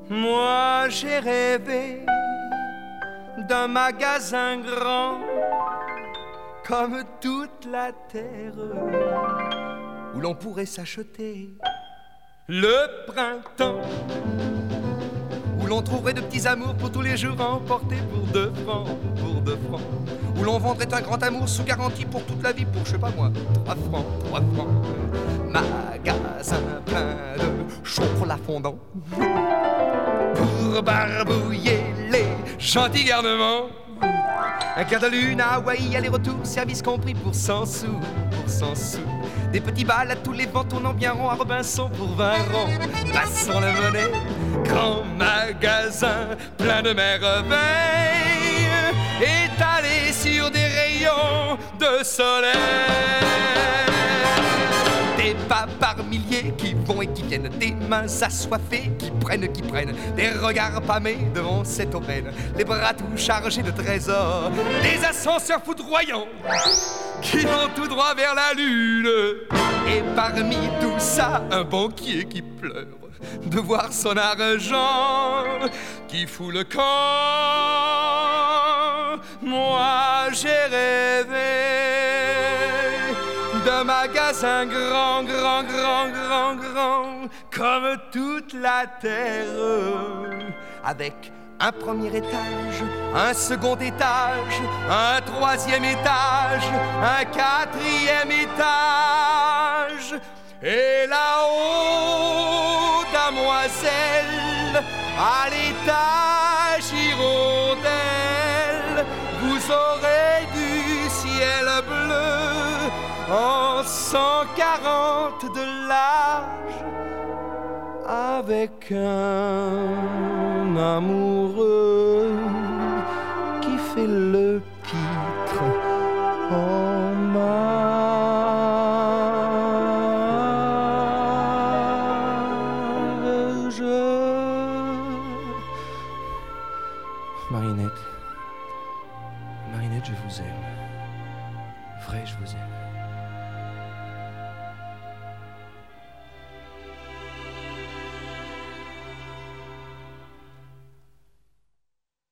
Moi j'ai rêvé d'un magasin grand comme toute la terre où l'on pourrait s'acheter le printemps, où l'on trouverait de petits amours pour tous les jours emportés pour 2 francs, où l'on vendrait un grand amour sous garantie pour toute la vie pour, je sais pas moi, 3 francs. Magasin plein de chocolat fondant pour barbouiller les gentils garnements. Un quart de lune à Hawaï, aller-retour, service compris pour 100 sous. Des petits bals à tous les vents tournant bien rond à Robinson pour 20 rangs. Passons la monnaie, grand magasin plein de merveilles, étalé sur des rayons de soleil. Des pas par milliers qui vont et qui viennent, des mains assoiffées qui prennent, des regards pâmés devant cette aubaine, les bras tout chargés de trésors, des ascenseurs foudroyants qui vont tout droit vers la lune. Et parmi tout ça, un banquier qui pleure de voir son argent qui fout le camp. Moi j'ai rêvé d'un magasin grand, comme toute la terre, avec un premier étage, un second étage, un troisième étage, un quatrième étage. Et là-haut, damoiselle, à l'étage hirondelle, vous aurez du ciel bleu en 140 de large, avec un amoureux qui fait le pitre en marge. Marinette, je vous aime. Vrai, je vous aime.